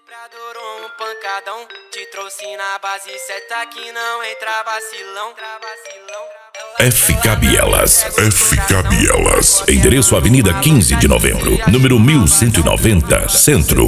sempre adorou um pancadão. Te trouxe na base certa que não entra vacilão. FK Bielas. Endereço Avenida 15 de Novembro, número 1190, Centro.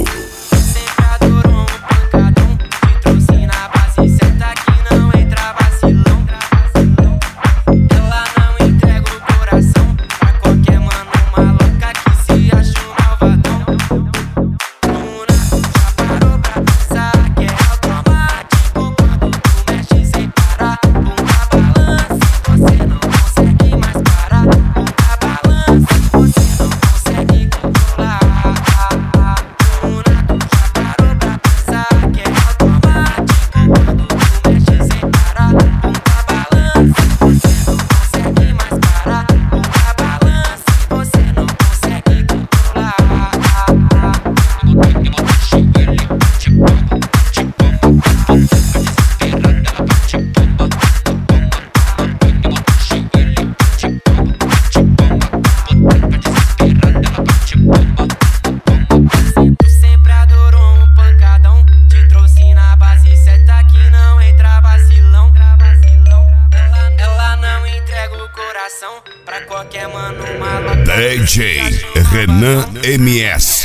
Pra qualquer mano maluco. DJ Renan MS.